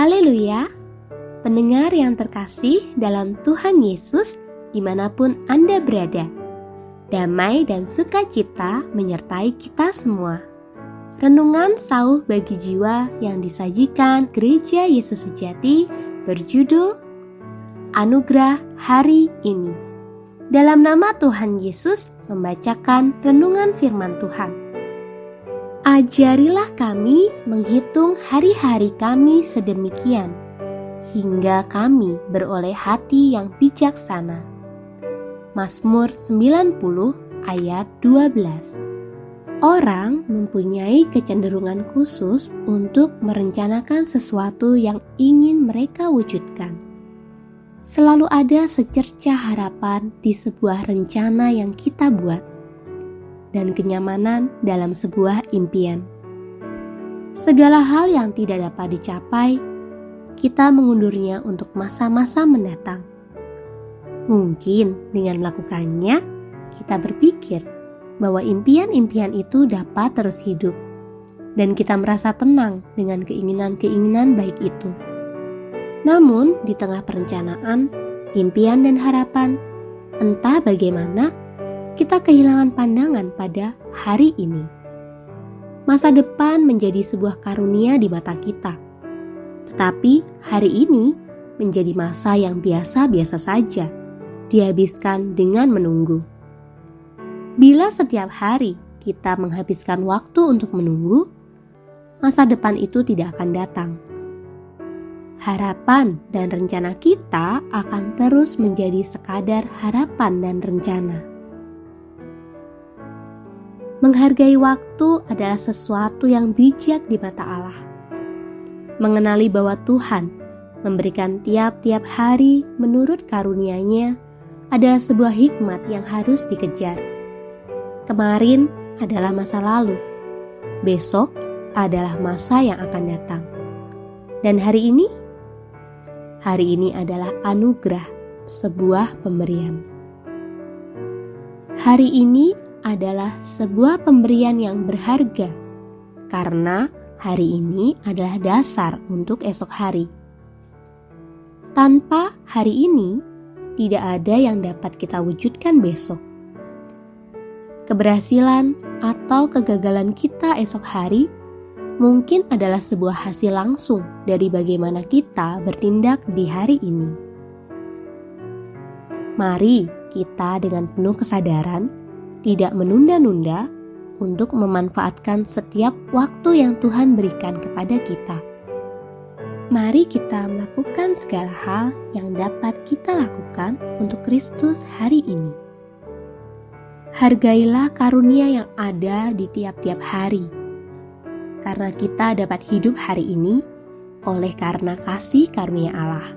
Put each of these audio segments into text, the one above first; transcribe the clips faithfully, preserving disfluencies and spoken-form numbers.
Haleluya! Pendengar yang terkasih dalam Tuhan Yesus dimanapun Anda berada, damai dan sukacita menyertai kita semua. Renungan sauh bagi jiwa yang disajikan Gereja Yesus Sejati berjudul Anugerah Hari Ini. Dalam nama Tuhan Yesus membacakan renungan firman Tuhan. Ajarilah kami menghitung hari-hari kami sedemikian, hingga kami beroleh hati yang bijaksana. Mazmur sembilan puluh ayat dua belas. Orang mempunyai kecenderungan khusus untuk merencanakan sesuatu yang ingin mereka wujudkan. Selalu ada secercah harapan di sebuah rencana yang kita buat, dan kenyamanan dalam sebuah impian. Segala hal yang tidak dapat dicapai, kita mengundurnya untuk masa-masa mendatang. Mungkin dengan melakukannya, kita berpikir bahwa impian-impian itu dapat terus hidup, dan kita merasa tenang dengan keinginan-keinginan baik itu. Namun, di tengah perencanaan, impian dan harapan, entah bagaimana, kita kehilangan pandangan pada hari ini. Masa depan menjadi sebuah karunia di mata kita. Tetapi hari ini menjadi masa yang biasa-biasa saja, dihabiskan dengan menunggu. Bila setiap hari kita menghabiskan waktu untuk menunggu, masa depan itu tidak akan datang. Harapan dan rencana kita akan terus menjadi sekadar harapan dan rencana. Menghargai waktu adalah sesuatu yang bijak di mata Allah. Mengenali bahwa Tuhan memberikan tiap-tiap hari menurut karunia-Nya adalah sebuah hikmat yang harus dikejar. Kemarin adalah masa lalu, besok adalah masa yang akan datang. Dan hari ini, hari ini adalah anugerah, sebuah pemberian. Hari ini adalah sebuah pemberian yang berharga, karena hari ini adalah dasar untuk esok hari. Tanpa hari ini, tidak ada yang dapat kita wujudkan besok. Keberhasilan atau kegagalan kita esok hari mungkin adalah sebuah hasil langsung dari bagaimana kita bertindak di hari ini. Mari kita dengan penuh kesadaran tidak menunda-nunda untuk memanfaatkan setiap waktu yang Tuhan berikan kepada kita. Mari kita melakukan segala hal yang dapat kita lakukan untuk Kristus hari ini. Hargailah karunia yang ada di tiap-tiap hari, karena kita dapat hidup hari ini oleh karena kasih karunia Allah.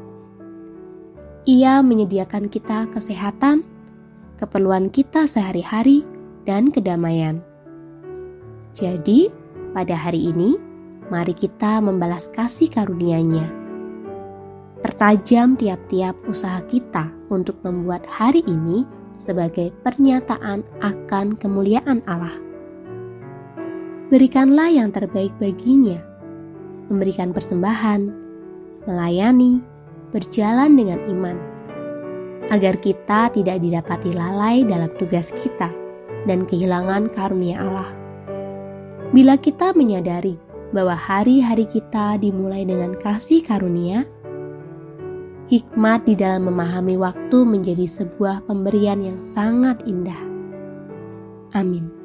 Ia menyediakan kita kesehatan, keperluan kita sehari-hari, dan kedamaian. Jadi, pada hari ini, mari kita membalas kasih karunia-Nya. Pertajam tiap-tiap usaha kita untuk membuat hari ini sebagai pernyataan akan kemuliaan Allah. Berikanlah yang terbaik baginya, memberikan persembahan, melayani, berjalan dengan iman, agar kita tidak didapati lalai dalam tugas kita dan kehilangan karunia Allah. Bila kita menyadari bahwa hari-hari kita dimulai dengan kasih karunia, hikmat di dalam memahami waktu menjadi sebuah pemberian yang sangat indah. Amin.